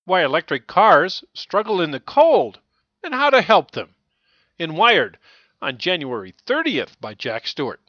Why electric cars struggle in the cold and how to help them. In Wired on January 30th by Jack Stewart.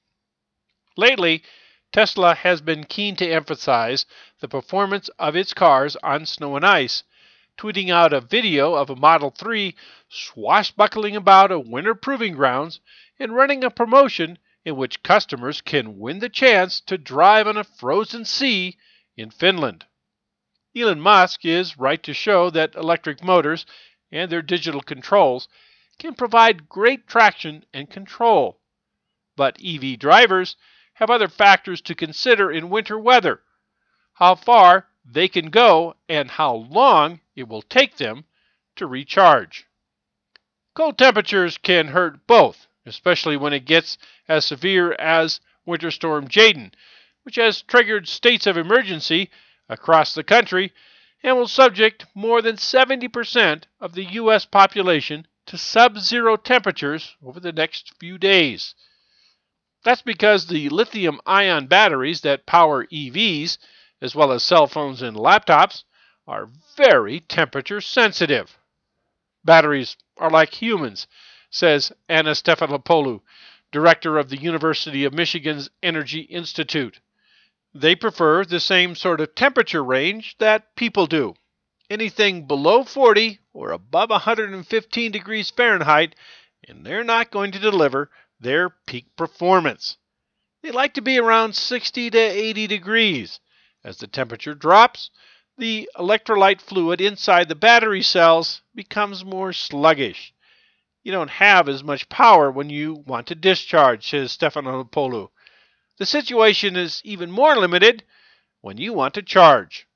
Lately, Tesla has been keen to emphasize the performance of its cars on snow and ice, tweeting out a video of a Model 3 swashbuckling about a winter proving grounds and running a promotion in which customers can win the chance to drive on a frozen sea in Finland. Elon Musk is right to show that electric motors and their digital controls can provide great traction and control. But EV drivers have other factors to consider in winter weather: how far they can go and how long it will take them to recharge. Cold temperatures can hurt both, especially when it gets as severe as Winter Storm Jayden, which has triggered states of emergency across the country and will subject more than 70% of the U.S. population to sub-zero temperatures over the next few days. That's because the lithium-ion batteries that power EVs, as well as cell phones and laptops, are very temperature sensitive. Batteries are like humans, says Anna Stefanopoulou, director of the University of Michigan's Energy Institute. They prefer the same sort of temperature range that people do. Anything below 40 or above 115 degrees Fahrenheit, and they're not going to deliver their peak performance. They like to be around 60 to 80 degrees. As the temperature drops, the electrolyte fluid inside the battery cells becomes more sluggish. You don't have as much power when you want to discharge, says Stefanopoulou. The situation is even more limited when you want to charge.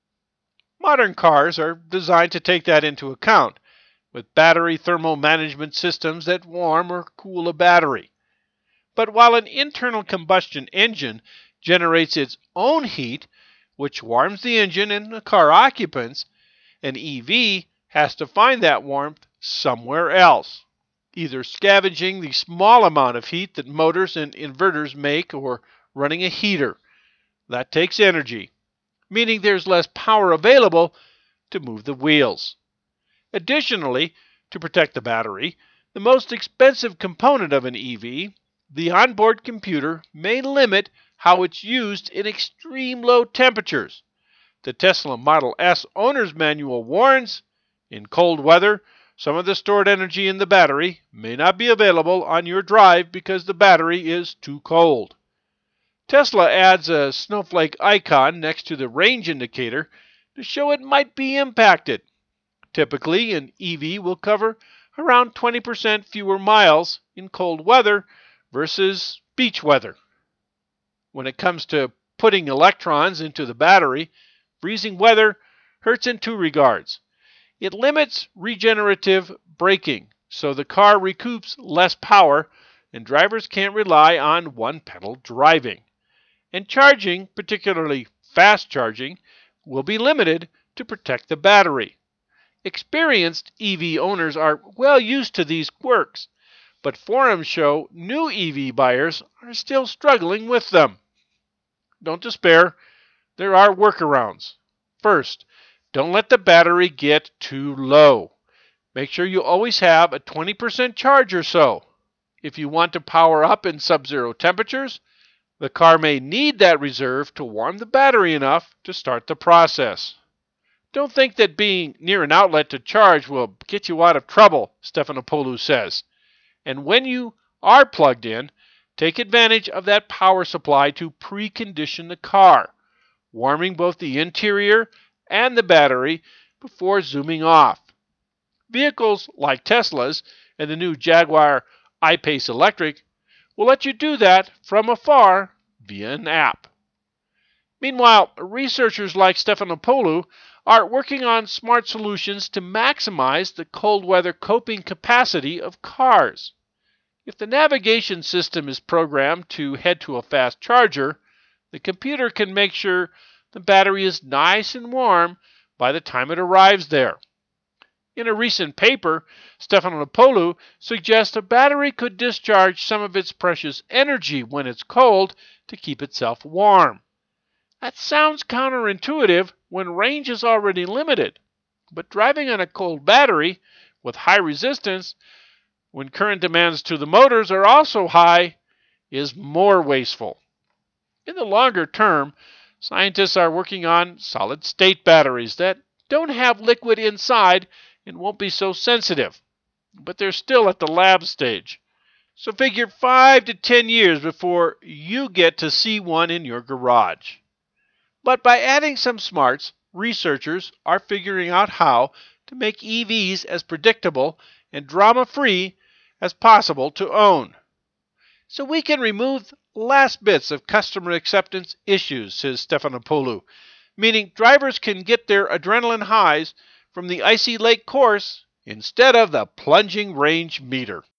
Modern cars are designed to take that into account, with battery thermal management systems that warm or cool a battery. But while an internal combustion engine generates its own heat, which warms the engine and the car occupants, an EV has to find that warmth somewhere else, either scavenging the small amount of heat that motors and inverters make or running a heater. That takes energy, meaning there's less power available to move the wheels. Additionally, to protect the battery, the most expensive component of an EV, the onboard computer, may limit how it's used in extreme low temperatures. The Tesla Model S owner's manual warns, in cold weather, some of the stored energy in the battery may not be available on your drive because the battery is too cold. Tesla adds a snowflake icon next to the range indicator to show it might be impacted. Typically, an EV will cover around 20% fewer miles in cold weather versus beach weather. When it comes to putting electrons into the battery, freezing weather hurts in two regards. It limits regenerative braking, so the car recoups less power and drivers can't rely on one-pedal driving. And charging, particularly fast charging, will be limited to protect the battery. Experienced EV owners are well used to these quirks, but forums show new EV buyers are still struggling with them. Don't despair. There are workarounds. First, don't let the battery get too low. Make sure you always have a 20% charge or so. If you want to power up in sub-zero temperatures, the car may need that reserve to warm the battery enough to start the process. Don't think that being near an outlet to charge will get you out of trouble, Stefanopoulou says. And when you are plugged in, take advantage of that power supply to precondition the car, warming both the interior and the battery before zooming off. Vehicles like Tesla's and the new Jaguar I-Pace Electric will let you do that from afar via an app. Meanwhile, researchers like Stefanopoulou are working on smart solutions to maximize the cold weather coping capacity of cars. If the navigation system is programmed to head to a fast charger, the computer can make sure the battery is nice and warm by the time it arrives there. In a recent paper, Stefanopoulou suggests a battery could discharge some of its precious energy when it's cold to keep itself warm. That sounds counterintuitive when range is already limited. But driving on a cold battery with high resistance, when current demands to the motors are also high, is more wasteful. In the longer term, scientists are working on solid-state batteries that don't have liquid inside and won't be so sensitive, but they're still at the lab stage. So figure 5 to 10 years before you get to see one in your garage. But by adding some smarts, researchers are figuring out how to make EVs as predictable and drama-free as possible to own. So we can remove last bits of customer acceptance issues, says Stefanopoulou, meaning drivers can get their adrenaline highs from the icy lake course instead of the plunging range meter.